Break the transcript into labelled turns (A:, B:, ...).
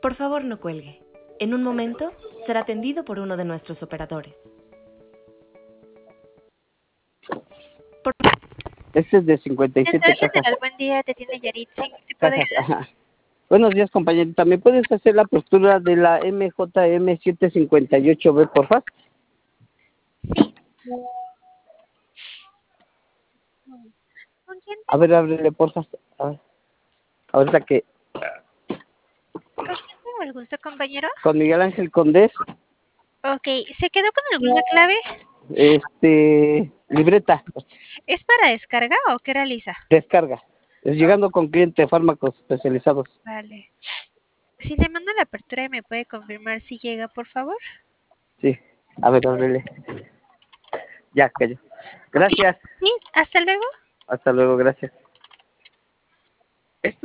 A: Por favor, no cuelgue. En un momento será atendido por uno de nuestros operadores. Por...
B: Este es de 57
C: Central
B: cajas.
C: General, buen día, te tiene Yaritza. ¿En qué te puedo ayudar?
B: Ajá. Buenos días, compañerita. ¿Me puedes hacer la apertura de la MJM 758B, por favor?
C: Sí. ¿Con quién
B: A ver, ábrele, por favor. A ver. Ahorita que...
C: tengo el gusto, compañero?
B: Con Miguel Ángel Condés,
C: Ok, ¿se quedó con alguna clave?
B: libreta,
C: ¿Es para descarga o qué realiza?
B: descarga. Llegando con cliente, fármacos especializados.
C: Vale. Si le mando la apertura, ¿me puede confirmar si llega, por favor?
B: Sí. A ver, ábrele. Ya, cayó. Gracias.
C: Sí, hasta luego.
B: Hasta luego, gracias.